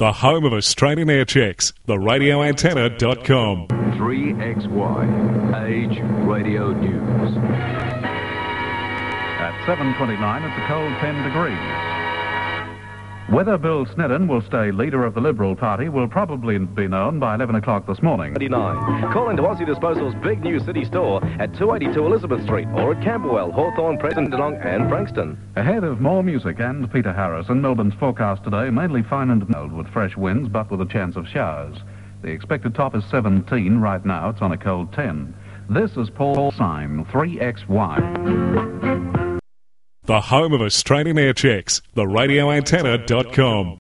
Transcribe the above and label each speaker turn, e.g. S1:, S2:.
S1: The home of Australian air checks, theradioantenna.com.
S2: 3XY, Age Radio News.
S3: At 7:29, it's a cold 10 degrees. Whether Bill Snedden will stay leader of the Liberal Party will probably be known by 11 o'clock this morning.
S4: 29. Call into Aussie Disposal's big new city store at 282 Elizabeth Street or at Camberwell, Hawthorn, Dandenong and Frankston.
S3: Ahead of more music and Peter Harrison, Melbourne's forecast today mainly fine and mild with fresh winds but with a chance of showers. The expected top is 17 right now. It's on a cold 10. This is Paul Syme, 3XY.
S1: The home of Australian air checks, theradioantenna.com.